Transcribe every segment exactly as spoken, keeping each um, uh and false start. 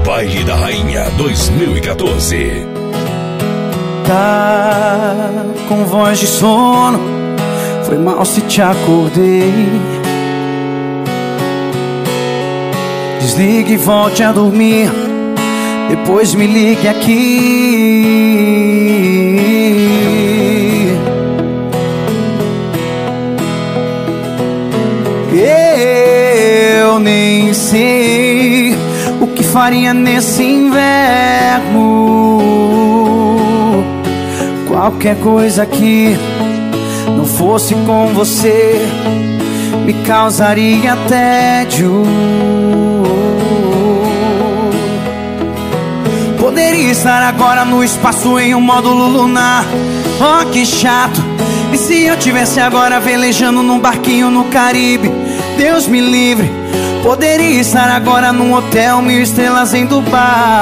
Baile da Rainha dois mil e quatorze. Tá com voz de sono, foi mal se te acordei. Desligue e volte a dormir, depois me ligue aqui. Eu nem sei o que faria nesse inverno. Qualquer coisa que não fosse com você me causaria tédio. Poderia estar agora no espaço em um módulo lunar. Oh, que chato. E se eu tivesse agora velejando num barquinho no Caribe? Deus me livre. Poderia estar agora num hotel mil estrelas em Dubai.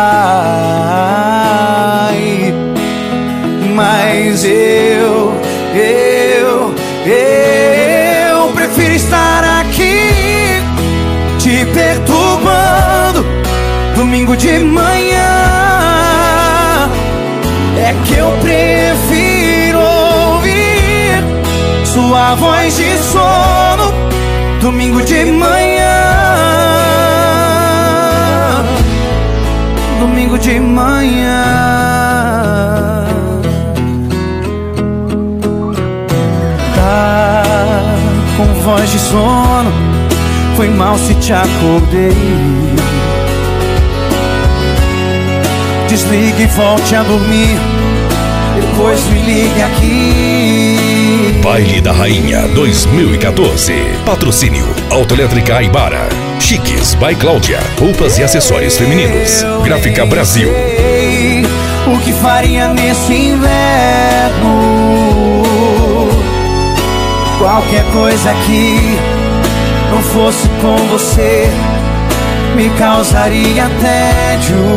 Mas eu, eu, eu prefiro estar aqui te perturbando domingo de manhã. É que eu prefiro ouvir sua voz de sono domingo de manhã. Domingo de manhã. Tá com voz de sono, foi mal se te acordei. Desligue e volte a dormir, depois me ligue aqui. Baile da Rainha dois mil e quatorze. Patrocínio Autoelétrica Aibara, Chiques by Cláudia, roupas e acessórios femininos. Gráfica Brasil. O que faria nesse inverno? Qualquer coisa que não fosse com você me causaria tédio.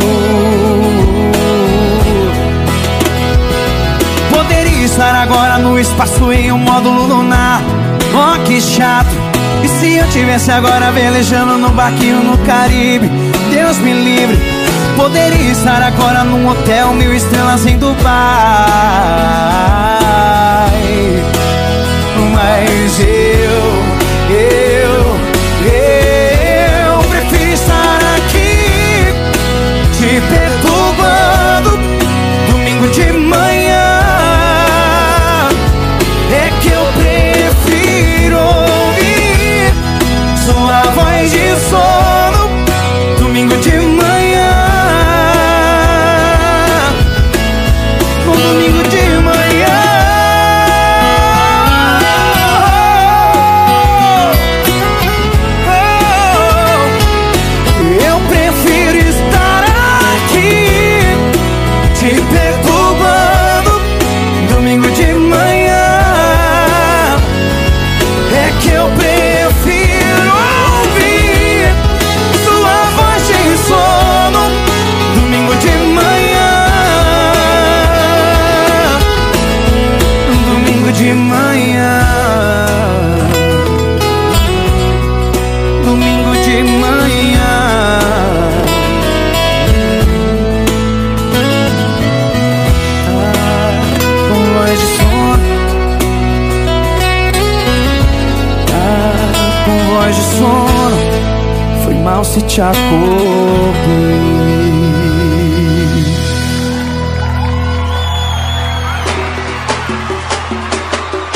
Poderia estar agora no espaço em um módulo lunar. Oh, que chato. E se eu tivesse agora velejando num barquinho no Caribe? Deus me livre. Poderia estar agora num hotel mil estrelas em Dubai. Mas eu, eu, eu prefiro estar aqui te perturbando domingo de manhã. É que eu prefiro ouvir sua voz de sono domingo de manhã. No domingo de manhã. Eu prefiro estar aqui te perturbando domingo de manhã. É que eu prefiro ouvir sua voz de sono domingo de manhã. Domingo de manhã. Domingo de manhã. Ah, com voz de sono. Ah, com voz de sono, foi mal se te acordei.